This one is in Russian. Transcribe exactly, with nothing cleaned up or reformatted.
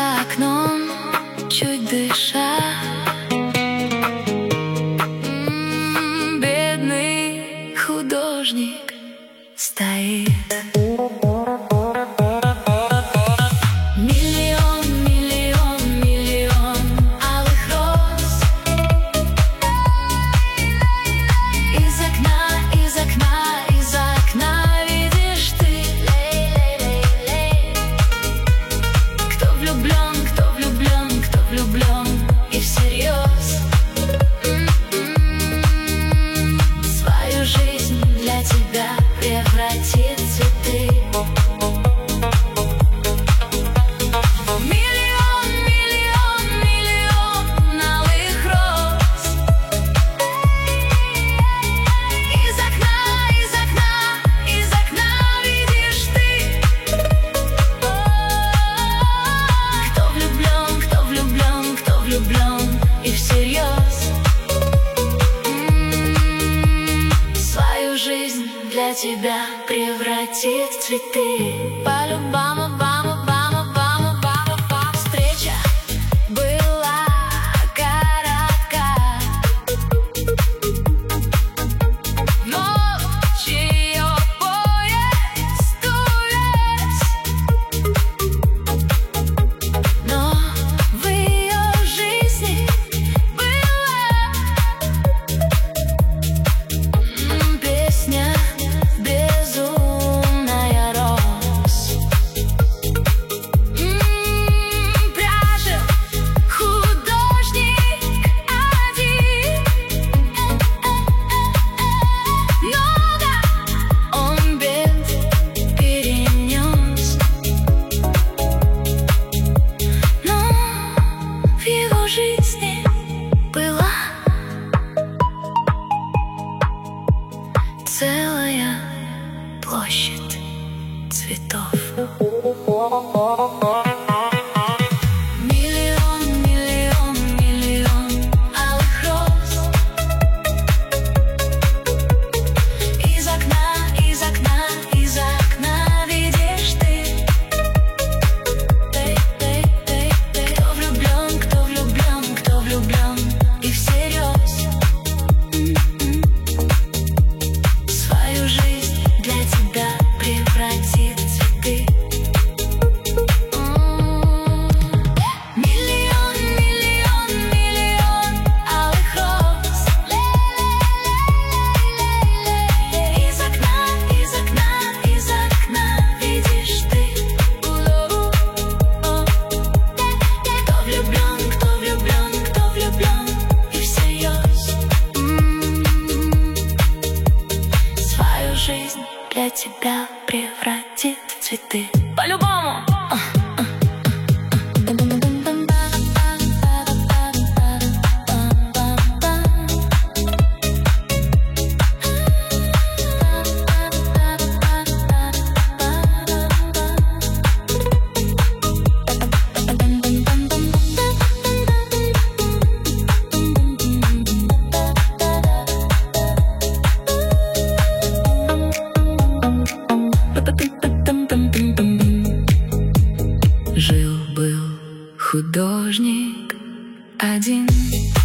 за окном, чуть дыша, м-м, бедный художник стоит. Миллион, миллион, миллион алых роз. Из окна, из окна, из окна видишь ты. Кто влюблен, кто влюблен, кто влюблен и всерьез. М-м-м. Свою жизнь для тебя превратит в цветы. Миллион, миллион, миллион алых роз. Из окна, из окна, из окна видишь ты. Кто влюблен, кто влюблен, кто влюблен и всерьез. М-м-м. Свою жизнь для тебя превратит в цветы. По-любому, баму, баму, баму, баму, баму. Встреча была коротка, ночь ее поезд увез. Но в ее жизни была м, песня безумная роз. М, Пряжет художник один. Много он бед перенес, но в его жизни была целая площадь цветов. Миллион, миллион, миллион алых роз. Из окна, из окна, из окна видишь ты. Ты, ты, ты, ты. Кто влюблен, кто влюблен, кто влюблен и всерьез. М-м. Свою жизнь для тебя превратит в цветы. М-м. Миллион, миллион, миллион алых роз. Из окна, из окна, из окна видишь ты. Кто влюблен, кто влюблен, кто влюблен и всерьез. М-м. Свою жизнь для тебя превратит в цветы. По-любому. Жил-был художник один.